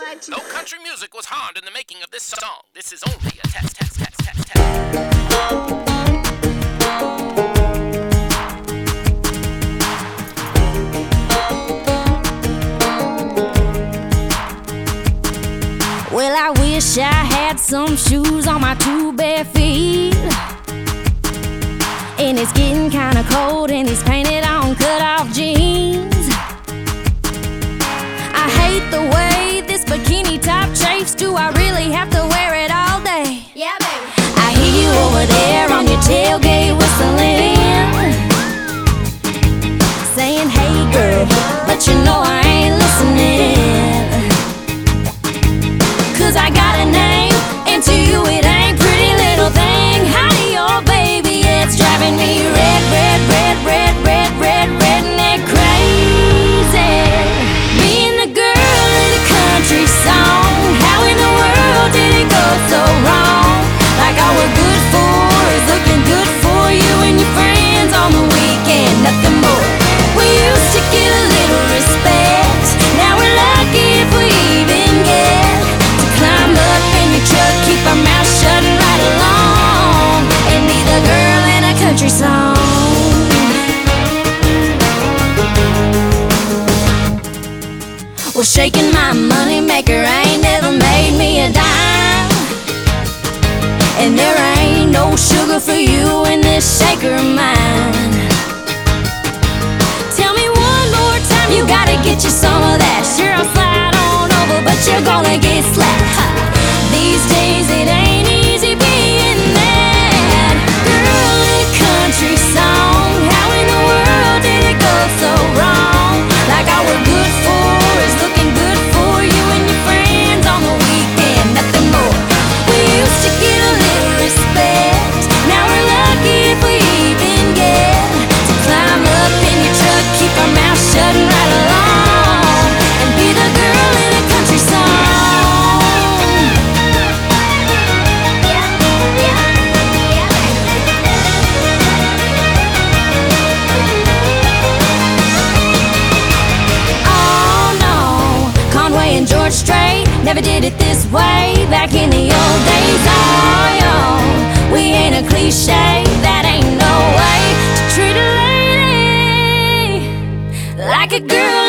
No country music was harmed in the making of this song. This is only a test. Well, I wish I had some shoes on my two bare feet. And it's getting kinda cold in these painted on cut-off jeans. I hate the way this bikini top chafes. Do I really have to wear it all day? Yeah, baby. I hear you over there on your tailgate whistling, saying, hey girl, but you know I ain't listening. 'Cause I got a name, and to you it ain't pretty little thing. Howdy, oh baby, it's driving me redneck crazy. Being the girl in a country song, how in the world did it go so wrong? Like all we're good for is looking good for you and your friends on the weekend, nothing more. We used to get a little respect, now we're lucky if we even get to climb up in your truck, keep our mouth shut and ride along, and be the girl in a country song. Well, shaking my money maker ain't never made me a dime, and there ain't no sugar for you in this shaker of mine. Tell me one more time, you gotta get you some of that. Sure, I'll slide on over, but you're gonna get slapped. These days it ain't easy being that girl in a country song. How in the world did it go so wrong? Like all we're good for is looking good for you and your friends on the weekend, nothing more. We used to get a little respect, now we're lucky if we even get to climb up in your truck, keep our mouth shut and ride along, and be the girl in a country song. Oh no, Conway and George Strait never did it this way back in the old days. Oh yo, we ain't a cliche, that ain't no way to treat a lady like a girl